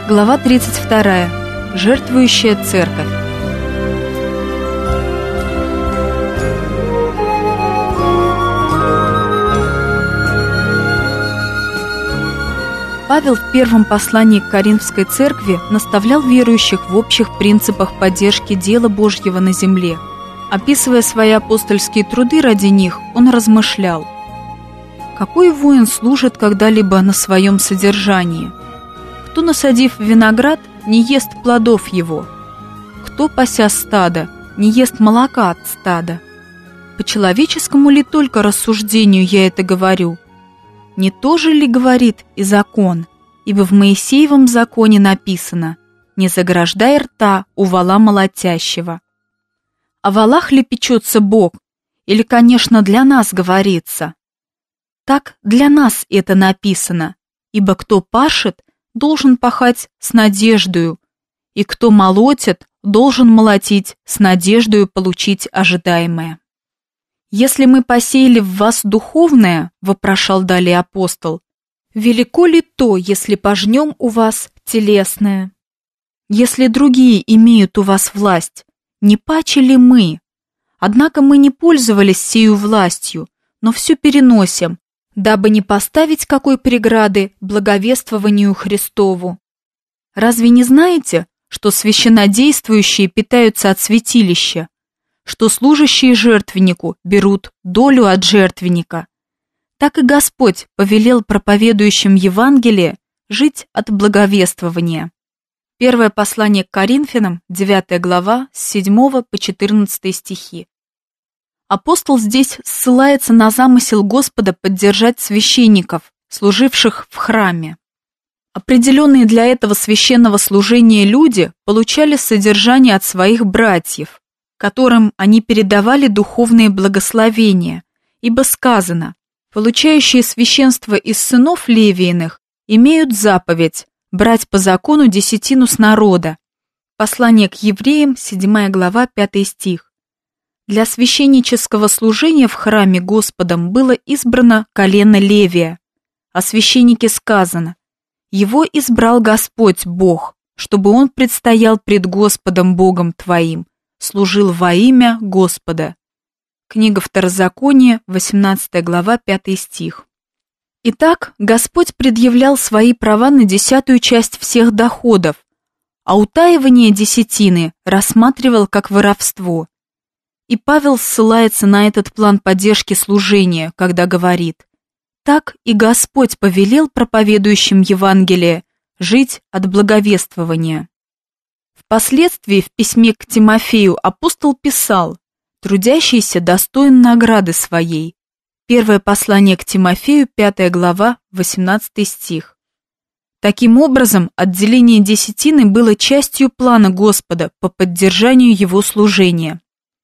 Глава 32. Жертвующая церковь. Павел в первом послании к Коринфской церкви наставлял верующих в общих принципах поддержки дела Божьего на земле. Описывая свои апостольские труды ради них, он размышлял: «Какой воин служит когда-либо на своем содержании? Кто, насадив виноград, не ест плодов его? Кто, пася стадо, не ест молока от стада? По человеческому ли только рассуждению я это говорю? Не то же ли говорит и закон? Ибо в Моисеевом законе написано: не заграждай рта у вола молотящего. О волах ли печется Бог? Или, конечно, для нас говорится? Так для нас это написано, ибо кто пашет, должен пахать с надеждою, и кто молотит, должен молотить с надеждою получить ожидаемое. Если мы посеяли в вас духовное, вопрошал далее апостол, велико ли то, если пожнем у вас телесное? Если другие имеют у вас власть, не паче ли мы? Однако мы не пользовались сею властью, но все переносим, дабы не поставить какой преграды благовествованию Христову. Разве не знаете, что священнодействующие питаются от святилища, что служащие жертвеннику берут долю от жертвенника? Так и Господь повелел проповедующим Евангелие жить от благовествования». Первое послание к Коринфянам, 9 глава, с 7 по 14 стихи. Апостол здесь ссылается на замысел Господа поддержать священников, служивших в храме. Определенные для этого священного служения люди получали содержание от своих братьев, которым они передавали духовные благословения, ибо сказано: получающие священство из сынов Левииных имеют заповедь брать по закону десятину с народа. Послание к евреям, 7 глава, 5 стих. Для священнического служения в храме Господом было избрано колено Левия. О священнике сказано: «Его избрал Господь Бог, чтобы он предстоял пред Господом Богом твоим, служил во имя Господа». Книга Второзакония, 18 глава, 5 стих. Итак, Господь предъявлял свои права на 10-ю часть всех доходов, а утаивание десятины рассматривал как воровство. И Павел ссылается на этот план поддержки служения, когда говорит: «Так и Господь повелел проповедующим Евангелие жить от благовествования». Впоследствии в письме к Тимофею апостол писал: «Трудящийся достоин награды своей». Первое послание к Тимофею, 5 глава, 18 стих. Таким образом, отделение десятины было частью плана Господа по поддержанию его служения.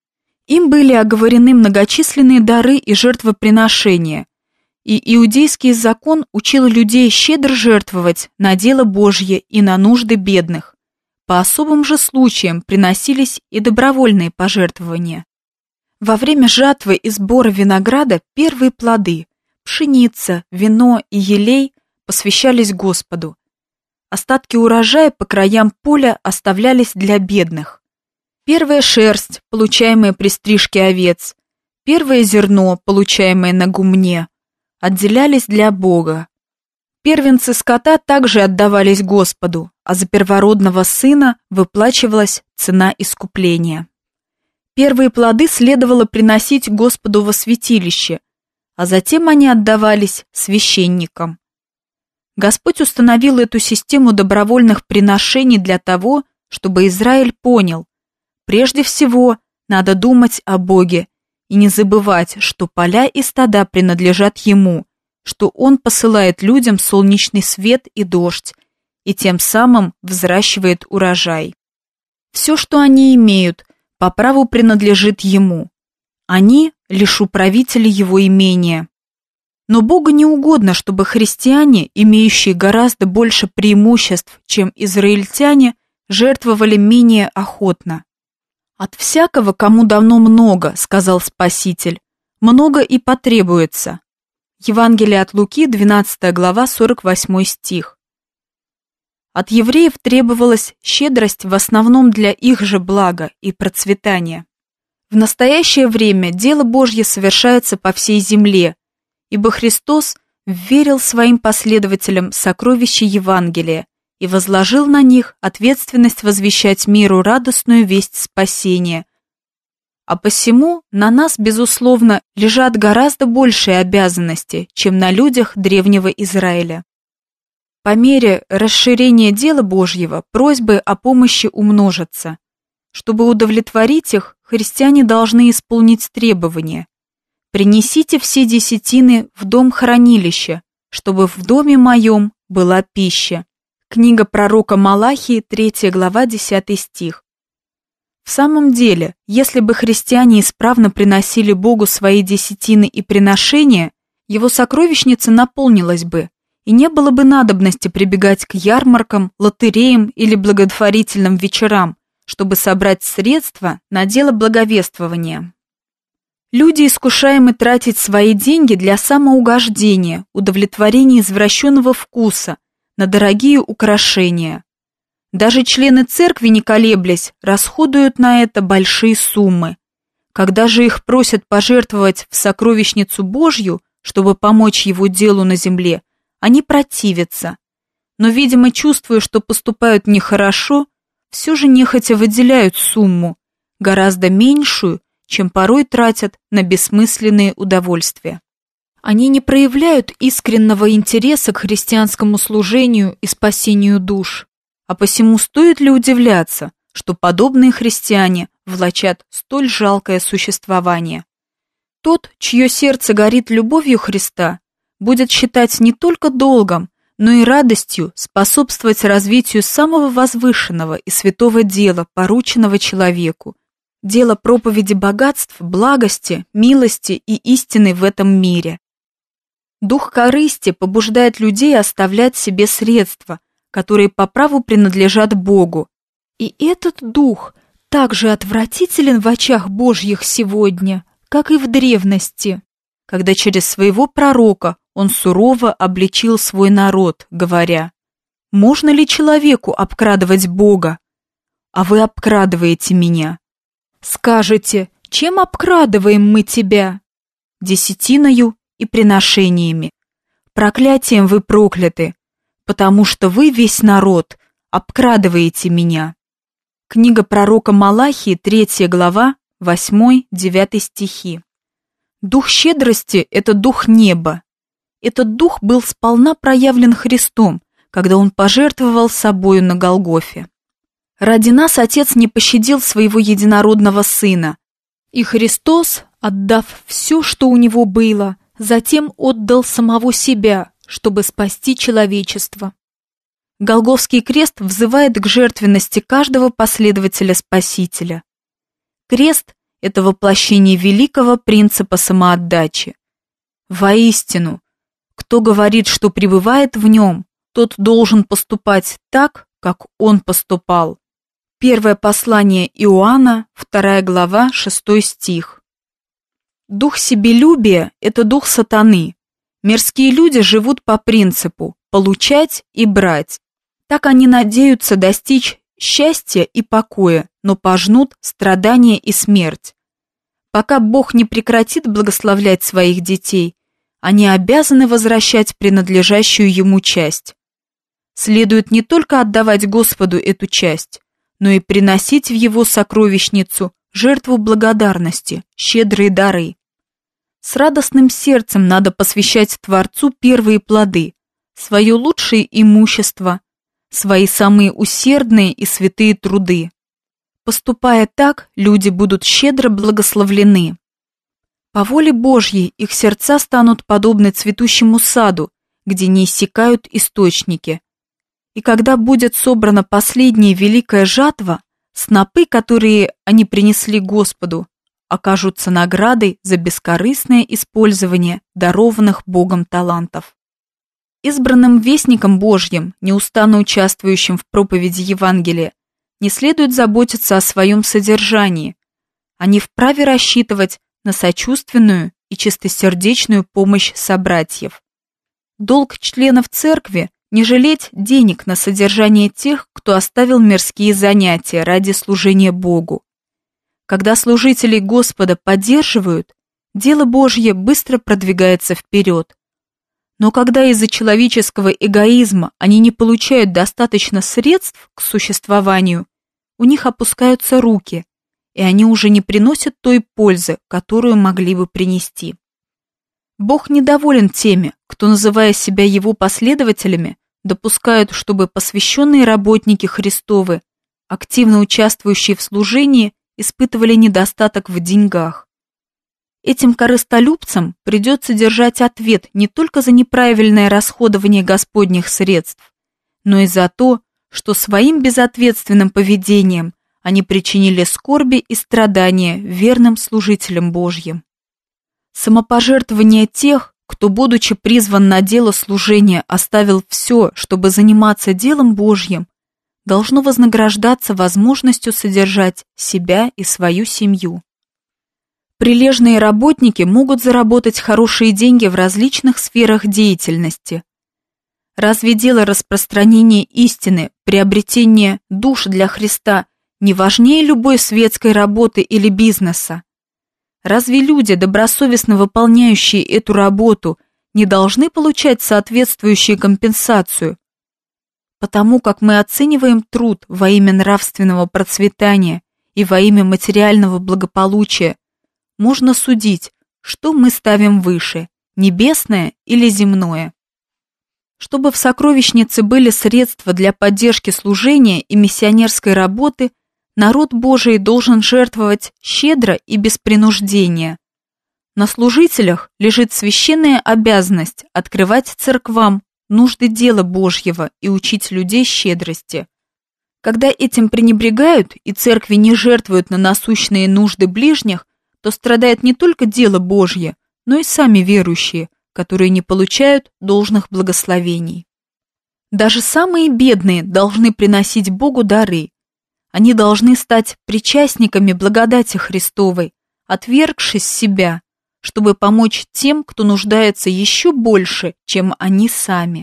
Им были оговорены многочисленные дары и жертвоприношения, и иудейский закон учил людей щедро жертвовать на дело Божье и на нужды бедных. По особым же случаям приносились и добровольные пожертвования. Во время жатвы и сбора винограда первые плоды – пшеница, вино и елей – посвящались Господу. Остатки урожая по краям поля оставлялись для бедных. Первая шерсть, получаемая при стрижке овец, первое зерно, получаемое на гумне, отделялись для Бога. Первенцы скота также отдавались Господу, а за первородного сына выплачивалась цена искупления. Первые плоды следовало приносить Господу во святилище, а затем они отдавались священникам. Господь установил эту систему добровольных приношений для того, чтобы Израиль понял: прежде всего надо думать о Боге и не забывать, что поля и стада принадлежат Ему, что Он посылает людям солнечный свет и дождь, и тем самым взращивает урожай. Все, что они имеют, по праву принадлежит Ему. Они лишь управители Его имения. Но Богу не угодно, чтобы христиане, имеющие гораздо больше преимуществ, чем израильтяне, жертвовали менее охотно. «От всякого, кому давно много, — сказал Спаситель, — много и потребуется». Евангелие от Луки, 12 глава, 48 стих. От евреев требовалась щедрость в основном для их же блага и процветания. В настоящее время дело Божье совершается по всей земле, ибо Христос вверил своим последователям сокровища Евангелия и возложил на них ответственность возвещать миру радостную весть спасения. А посему на нас, безусловно, лежат гораздо большие обязанности, чем на людях древнего Израиля. По мере расширения дела Божьего просьбы о помощи умножатся. Чтобы удовлетворить их, христиане должны исполнить требования. «Принесите все десятины в дом-хранилище, чтобы в доме моем была пища». Книга пророка Малахии, 3 глава, 10 стих. В самом деле, если бы христиане исправно приносили Богу свои десятины и приношения, его сокровищница наполнилась бы, и не было бы надобности прибегать к ярмаркам, лотереям или благотворительным вечерам, чтобы собрать средства на дело благовествования. Люди искушаемы тратить свои деньги для самоугождения, удовлетворения извращенного вкуса, на дорогие украшения. Даже члены церкви, не колеблясь, расходуют на это большие суммы. Когда же их просят пожертвовать в сокровищницу Божью, чтобы помочь его делу на земле, они противятся. Но, видимо, чувствуя, что поступают нехорошо, все же нехотя выделяют сумму, гораздо меньшую, чем порой тратят на бессмысленные удовольствия. Они не проявляют искреннего интереса к христианскому служению и спасению душ, а посему стоит ли удивляться, что подобные христиане влачат столь жалкое существование. Тот, чье сердце горит любовью Христа, будет считать не только долгом, но и радостью способствовать развитию самого возвышенного и святого дела, порученного человеку, дела проповеди богатств, благости, милости и истины в этом мире. Дух корысти побуждает людей оставлять себе средства, которые по праву принадлежат Богу. И этот дух так же отвратителен в очах Божьих сегодня, как и в древности, когда через своего пророка он сурово обличил свой народ, говоря: «Можно ли человеку обкрадывать Бога? А вы обкрадываете меня. Скажете, чем обкрадываем мы тебя? Десятиною и приношениями. Проклятием вы прокляты, потому что вы, весь народ, обкрадываете меня». Книга пророка Малахии, 3 глава, 8-9 стихи. Дух щедрости – это дух неба. Этот дух был сполна проявлен Христом, когда Он пожертвовал собою на Голгофе. Ради нас Отец не пощадил своего единородного Сына, и Христос, отдав все, что у Него было, затем отдал самого себя, чтобы спасти человечество. Голгофский крест взывает к жертвенности каждого последователя Спасителя. Крест – это воплощение великого принципа самоотдачи. Воистину, кто говорит, что пребывает в нем, тот должен поступать так, как он поступал. Первое послание Иоанна, 2 глава, 6 стих. Дух себелюбия – это дух сатаны. Мирские люди живут по принципу «получать и брать». Так они надеются достичь счастья и покоя, но пожнут страдания и смерть. Пока Бог не прекратит благословлять своих детей, они обязаны возвращать принадлежащую Ему часть. Следует не только отдавать Господу эту часть, но и приносить в Его сокровищницу жертву благодарности, щедрые дары. С радостным сердцем надо посвящать Творцу первые плоды, свое лучшее имущество, свои самые усердные и святые труды. Поступая так, люди будут щедро благословлены. По воле Божьей их сердца станут подобны цветущему саду, где не иссякают источники. И когда будет собрана последняя великая жатва, снопы, которые они принесли Господу, окажутся наградой за бескорыстное использование дарованных Богом талантов. Избранным вестникам Божьим, неустанно участвующим в проповеди Евангелия, не следует заботиться о своем содержании. Они вправе рассчитывать на сочувственную и чистосердечную помощь собратьев. Долг членов церкви не жалеть денег на содержание тех, кто оставил мирские занятия ради служения Богу. Когда служителей Господа поддерживают, дело Божье быстро продвигается вперед. Но когда из-за человеческого эгоизма они не получают достаточно средств к существованию, у них опускаются руки, и они уже не приносят той пользы, которую могли бы принести. Бог недоволен теми, кто, называя себя Его последователями, допускают, чтобы посвященные работники Христовы, активно участвующие в служении, испытывали недостаток в деньгах. Этим корыстолюбцам придется держать ответ не только за неправильное расходование Господних средств, но и за то, что своим безответственным поведением они причинили скорби и страдания верным служителям Божьим. Самопожертвование тех, кто, будучи призван на дело служения, оставил все, чтобы заниматься делом Божьим, должно вознаграждаться возможностью содержать себя и свою семью. Прилежные работники могут заработать хорошие деньги в различных сферах деятельности. Разве дело распространения истины, приобретения душ для Христа не важнее любой светской работы или бизнеса? Разве люди, добросовестно выполняющие эту работу, не должны получать соответствующую компенсацию? Потому как мы оцениваем труд во имя нравственного процветания и во имя материального благополучия, можно судить, что мы ставим выше – небесное или земное. Чтобы в сокровищнице были средства для поддержки служения и миссионерской работы, народ Божий должен жертвовать щедро и без принуждения. На служителях лежит священная обязанность открывать церквам нужды дела Божьего и учить людей щедрости. Когда этим пренебрегают и церкви не жертвуют на насущные нужды ближних, то страдает не только дело Божье, но и сами верующие, которые не получают должных благословений. Даже самые бедные должны приносить Богу дары. Они должны стать причастниками благодати Христовой, отвергшись себя, чтобы помочь тем, кто нуждается еще больше, чем они сами.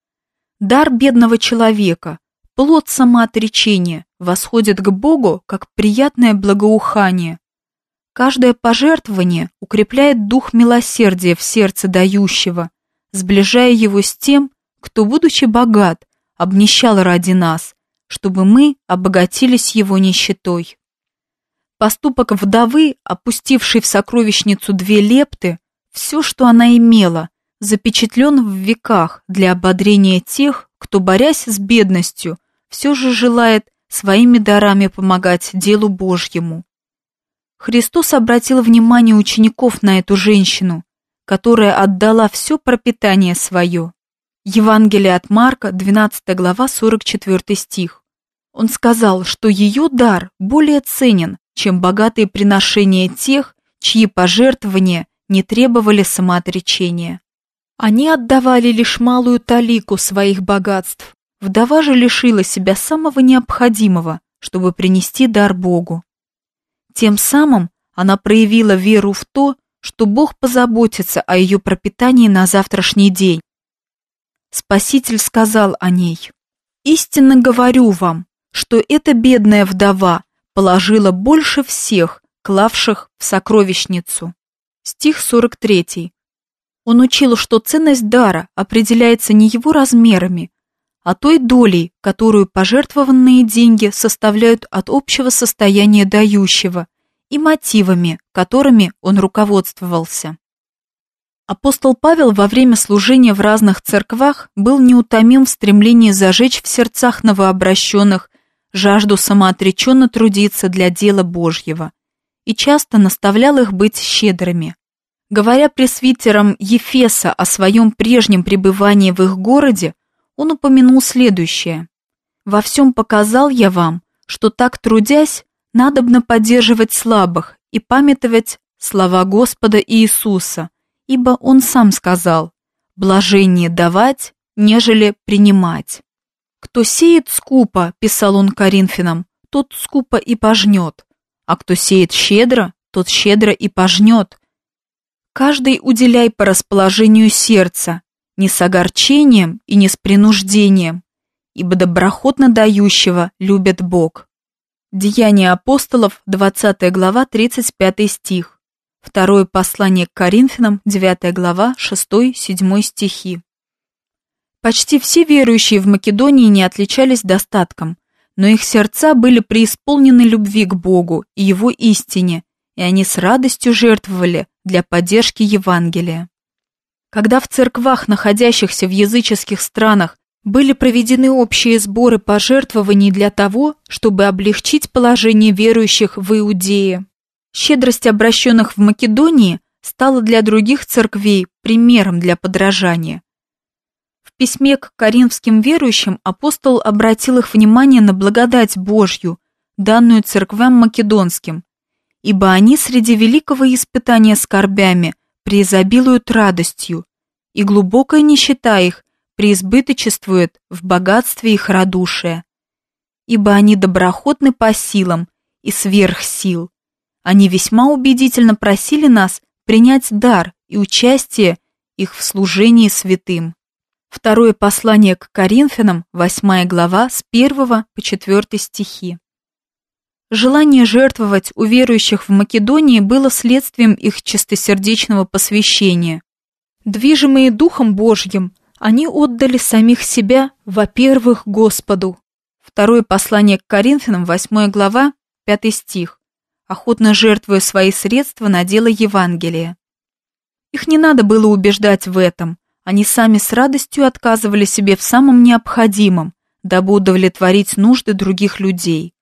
Дар бедного человека, плод самоотречения, восходит к Богу как приятное благоухание. Каждое пожертвование укрепляет дух милосердия в сердце дающего, сближая его с тем, кто, будучи богат, обнищал ради нас, чтобы мы обогатились его нищетой. Поступок вдовы, опустившей в сокровищницу 2 лепты, все, что она имела, запечатлен в веках для ободрения тех, кто, борясь с бедностью, все же желает своими дарами помогать делу Божьему. Христос обратил внимание учеников на эту женщину, которая отдала все пропитание свое. Евангелие от Марка, 12 глава, 44 стих. Он сказал, что ее дар более ценен, чем богатые приношения тех, чьи пожертвования не требовали самоотречения. Они отдавали лишь малую талику своих богатств. Вдова же лишила себя самого необходимого, чтобы принести дар Богу. Тем самым она проявила веру в то, что Бог позаботится о ее пропитании на завтрашний день. Спаситель сказал о ней: «Истинно говорю вам, что эта бедная вдова положила больше всех, клавших в сокровищницу». Стих 43. Он учил, что ценность дара определяется не его размерами, а той долей, которую пожертвованные деньги составляют от общего состояния дающего, и мотивами, которыми он руководствовался. Апостол Павел во время служения в разных церквах был неутомим в стремлении зажечь в сердцах новообращенных жажду самоотреченно трудиться для дела Божьего и часто наставлял их быть щедрыми. Говоря пресвитерам Ефеса о своем прежнем пребывании в их городе, он упомянул следующее: «Во всем показал я вам, что так трудясь, надобно поддерживать слабых и памятовать слова Господа Иисуса, ибо Он сам сказал: блажение давать, нежели принимать. Кто сеет скупо, писал он Коринфянам, тот скупо и пожнет, а кто сеет щедро, тот щедро и пожнет. Каждый уделяй по расположению сердца, не с огорчением и не с принуждением, ибо доброхотно дающего любит Бог». Деяния апостолов, 20 глава, 35 стих. Второе послание к Коринфянам, 9 глава, 6-7 стихи. Почти все верующие в Македонии не отличались достатком, но их сердца были преисполнены любви к Богу и Его истине, и они с радостью жертвовали для поддержки Евангелия. Когда в церквах, находящихся в языческих странах, были проведены общие сборы пожертвований для того, чтобы облегчить положение верующих в Иудее, щедрость обращенных в Македонии стала для других церквей примером для подражания. В письме к коринфским верующим апостол обратил их внимание на благодать Божью, данную церквям македонским, ибо они среди великого испытания скорбями преизобилуют радостью, и глубокая нищета их преизбыточествует в богатстве их радушия. Ибо они доброхотны по силам и сверх сил. Они весьма убедительно просили нас принять дар и участие их в служении святым. Второе послание к Коринфянам, 8 глава, с 1 по 4 стихи. Желание жертвовать у верующих в Македонии было следствием их чистосердечного посвящения. Движимые Духом Божьим, они отдали самих себя, во-первых, Господу. Второе послание к Коринфянам, 8 глава, 5 стих. Охотно жертвуя свои средства на дело Евангелия. Их не надо было убеждать в этом, они сами с радостью отказывали себе в самом необходимом, дабы удовлетворить нужды других людей.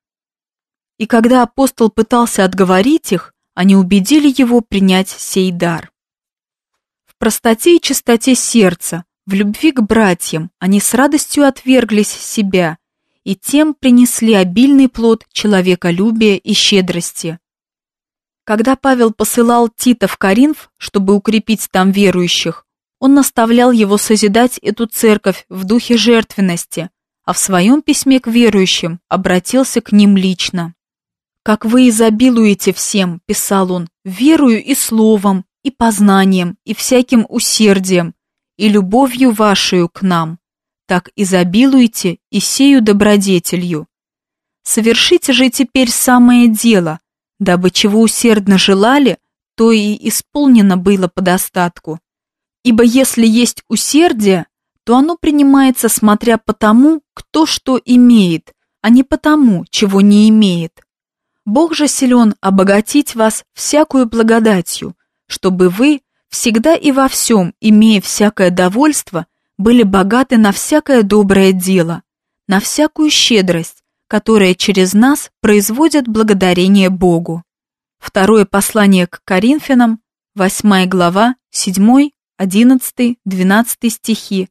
И когда апостол пытался отговорить их, они убедили его принять сей дар. В простоте и чистоте сердца, в любви к братьям они с радостью отверглись себя и тем принесли обильный плод человеколюбия и щедрости. Когда Павел посылал Тита в Коринф, чтобы укрепить там верующих, он наставлял его созидать эту церковь в духе жертвенности, а в своем письме к верующим обратился к ним лично. «Как вы изобилуете всем, — писал он, — верою и словом, и познанием, и всяким усердием, и любовью вашею к нам, так изобилуйте и сею добродетелью. Совершите же теперь самое дело, дабы чего усердно желали, то и исполнено было по достатку. Ибо если есть усердие, то оно принимается смотря по тому, кто что имеет, а не по тому, чего не имеет. Бог же силен обогатить вас всякую благодатью, чтобы вы, всегда и во всем, имея всякое довольство, были богаты на всякое доброе дело, на всякую щедрость, которая через нас производит благодарение Богу». Второе послание к Коринфянам, 8 глава, 7, 11, 12 стихи,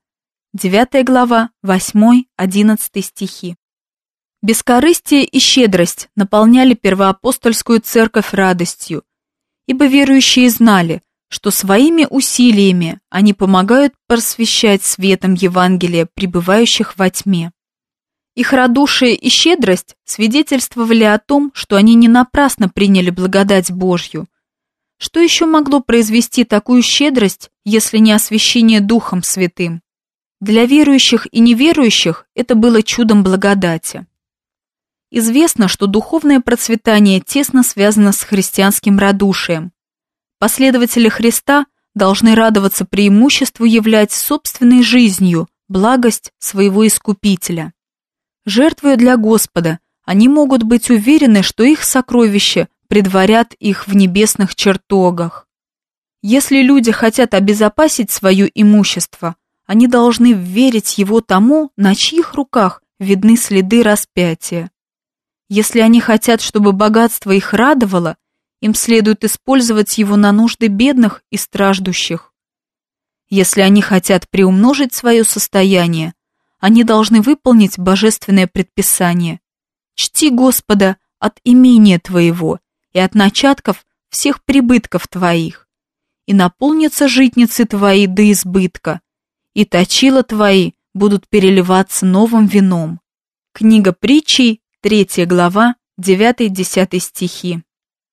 9 глава, 8, 11 стихи. Бескорыстие и щедрость наполняли первоапостольскую церковь радостью, ибо верующие знали, что своими усилиями они помогают просвещать светом Евангелия пребывающих во тьме. Их радушие и щедрость свидетельствовали о том, что они не напрасно приняли благодать Божью. Что еще могло произвести такую щедрость, если не освящение Духом Святым? Для верующих и неверующих это было чудом благодати. Известно, что духовное процветание тесно связано с христианским радушием. Последователи Христа должны радоваться преимуществу являть собственной жизнью благость своего Искупителя. Жертвуя для Господа, они могут быть уверены, что их сокровища предварят их в небесных чертогах. Если люди хотят обезопасить свое имущество, они должны верить его тому, на чьих руках видны следы распятия. Если они хотят, чтобы богатство их радовало, им следует использовать его на нужды бедных и страждущих. Если они хотят приумножить свое состояние, они должны выполнить божественное предписание: «Чти Господа от имения твоего и от начатков всех прибытков твоих, и наполнятся житницы твои до избытка, и точила твои будут переливаться новым вином». Книга Притчей, 3 глава, 9-10 стихи.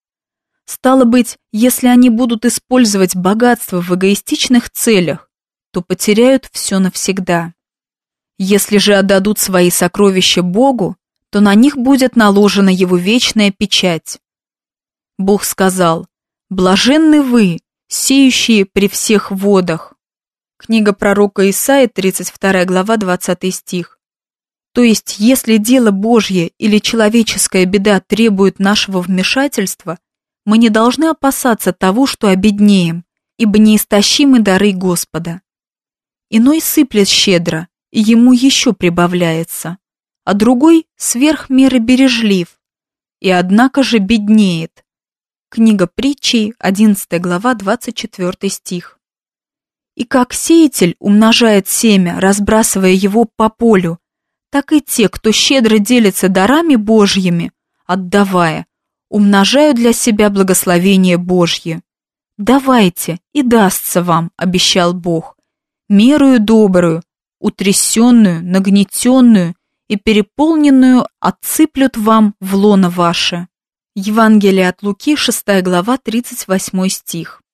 Стало быть, если они будут использовать богатство в эгоистичных целях, то потеряют все навсегда. Если же отдадут свои сокровища Богу, то на них будет наложена Его вечная печать. Бог сказал: «Блаженны вы, сеющие при всех водах». Книга пророка Исаии, 32 глава, 20 стих. То есть, если дело Божье или человеческая беда требует нашего вмешательства, мы не должны опасаться того, что обеднеем, ибо неистощимы дары Господа. Иной сыплет щедро, и ему еще прибавляется, а другой сверх меры бережлив, и однако же беднеет. Книга Притчей, 11 глава, 24 стих. И как сеятель умножает семя, разбрасывая его по полю, так и те, кто щедро делится дарами Божьими, отдавая, умножают для себя благословение Божье. «Давайте, и дастся вам», — обещал Бог, «мерою добрую, утрясенную, нагнетенную и переполненную отсыплют вам в лоно ваше». Евангелие от Луки, 6 глава, 38 стих.